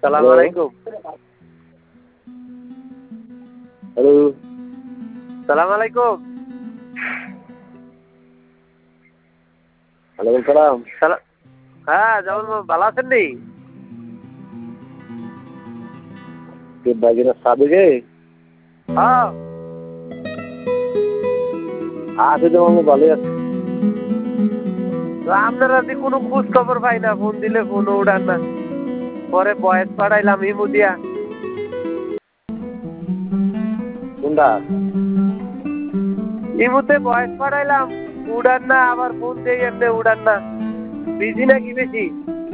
সালাম আলাইকুম। হ্যালো, সালাম আলাইকুম। ওয়ালাইকুম সালাম। হ্যাঁ, যেমন ভালো আছেন নি? কে বাগিনা সাবেকে? হ্যাঁ, আছে যেমন ভালোই আছে। তো আপনারা যে কোনো খোঁজ খবর পাই না, ফোন দিলে ফোনও উঠান না। পরে বয়স পাঠাইলাম ইমু দিয়া। কোনটা? ইমুতে বয়স পাঠাইলাম, উড়ান না, আবার ফোন দিয়ে এমনি উড়ান না। বিজি নাকি বেশি?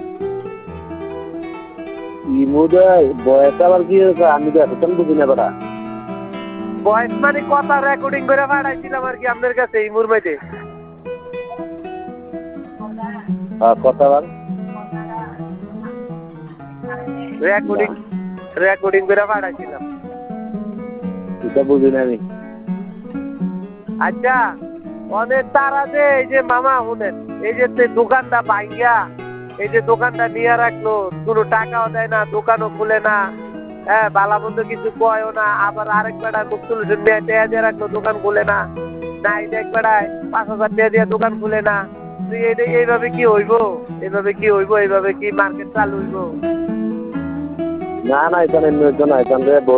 ইমুদে বয়স আবার কি হয়েছে? আমি তো এতক্ষণ বুঝি না বেটা। বয়স মানে কথা রেকর্ডিং করে পাঠাইছিলাম আর কি আপনার কাছে ইমুর মধ্যে। কথা বল। রেকর্ডিং রেকর্ডিং করে পাঠাইছিলাম। এটা বুঝি না আমি। আচ্ছা, অনেক তারা যে এই যে মামা শুনেন, এই যে দোকানটা ভাঙ্গিয়া এই যে দোকানটা নিয়ে রাখলো, কোনো টাকাও দেয় না, দোকানও খুলে না, হ্যাঁ, বালা মন্দ কিছু কয়ও না, আবার আরেক বেড়ায় মুখ তুলছেন নিয়ে টেয়া দিয়ে রাখলো, দোকান খুলে না, নাই এক বেড়ায় 5,000 টাকা দিয়ে দোকান খুলে না। এইভাবে কি হইব? এইভাবে কি হইব? এইভাবে কি মার্কেট চালু হইব? না না, এখানে না, এখানে